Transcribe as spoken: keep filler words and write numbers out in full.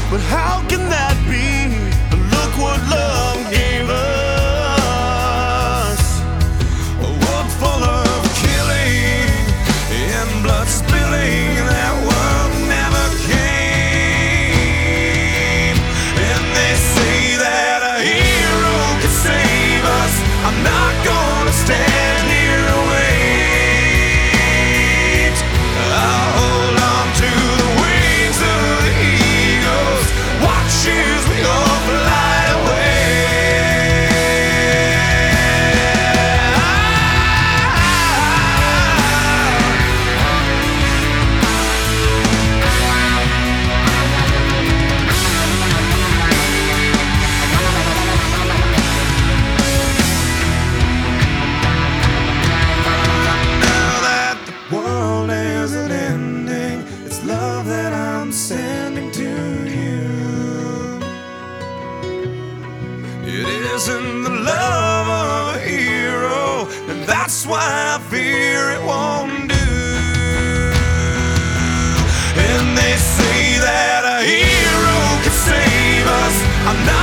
But how can that be? Look what love gave us. A world full of killing and blood spilling. That world never came. And they say that a hero can save us. I'm not gonna stand here and wait. I'll hold on to the wings of the eagles. Watch as we all fly away. Now that the world isn't ending, it's love that I'm sending to you. It isn't the love of a hero, and that's why I fear it won't do. And they say that a hero can save us. I'm not